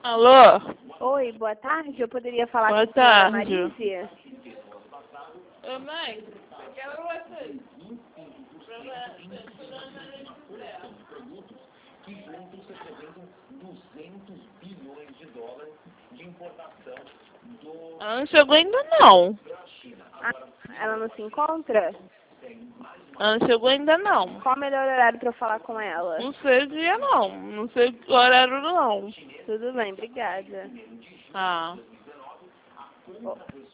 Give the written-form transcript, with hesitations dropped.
Alô? Oi, boa tarde. Eu poderia falar Boa com a senhora tarde. Marise? Ô, mãe, eu quero você. Que juntos representam 200 bilhões de dólares de importação Ela não chegou ainda não. Ah, ela não se encontra? Ela não chegou ainda não. Qual o melhor horário para eu falar com ela? Não sei o dia não. Não sei o horário não. Tudo bem, obrigada. Ah. Oh.